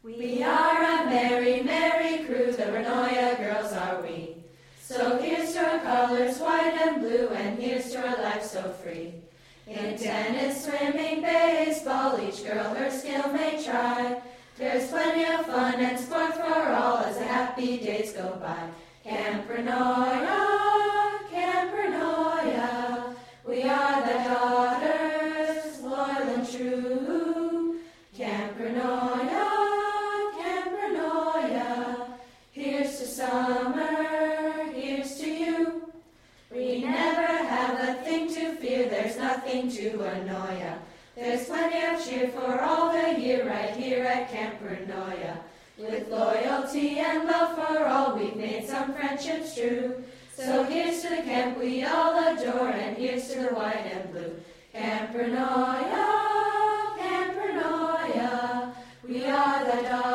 We are a merry, merry crew, the Vernoia girls are we. So here's to our colors, white and blue, and here's to our life so free. In tennis, swimming, baseball, each girl her skill may try. There's plenty of fun and sport for all as the happy days go by. Camp Vernoia, Camp Vernoia, we are the daughters, loyal and true. Camp Vernoia, Camp Vernoia, here's to summer, here's to you. We never have a thing to fear, there's nothing to annoy ya. There's plenty of cheer for all the year right here at Camp Vernoia. With loyalty and love for all, we've made some friendships true. So here's to the camp we all adore, and here's to the white and blue. Camp Vernoia, we are the daughters.